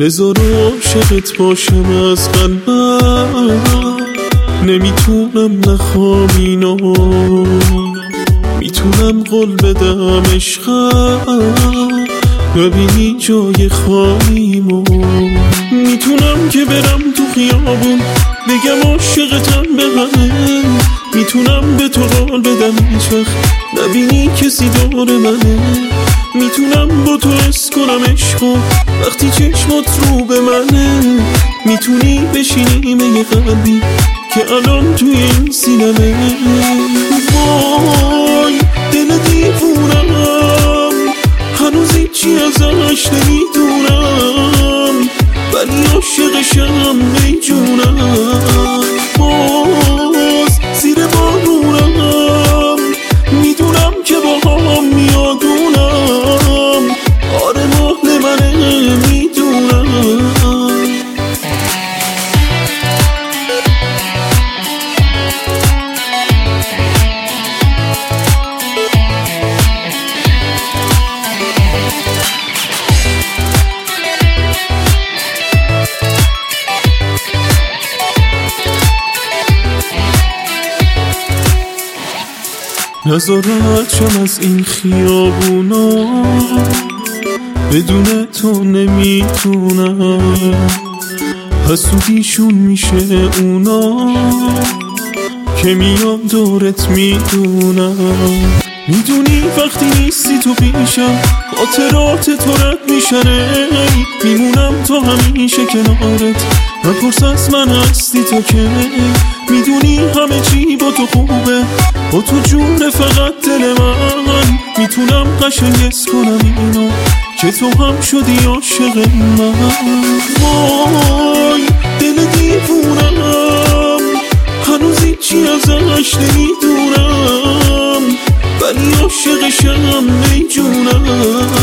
بذار عاشقت باشم از قلبم، نمیتونم نخوام اینو، میتونم قول بدم عشقم ببینی جای خالیمو، میتونم که برم تو خیابون بگم عاشقتم به همه، میتونم به تو قول بدم هیچ وقت نبینی کسی دور منه، میتونم با تو حس کنم عشقو وقتی چشمات رو به منه، میتونی بشینی یه قلبی که الان توی این سینمه. وای دل دیوونم هنوز هیچی ازش نمیدونم، ولی عاشقشم ای جونم. باز زیر بارونم میدونم که با هم میادونم، آره مهل منه میدونم. نذار رد شم از این خیابونا، بدون تو نمیتونم، حسودیشون میشه اونا که میام دورت میدونم، میدونی وقتی نیستی تو پیشم خاطرات تو رد میشن، میمونم تا همیشه کنارت، نپرس از من هستی تو که، میدونی همه چی با تو خوبه، با تو جون فقط دل من، میتونم قشنگ حس کنم اینو که تو هم شدی عاشق من. وای دل دیوونم هنوز هیچی ازش نمیدونم، ولی عاشقشم ای جونم.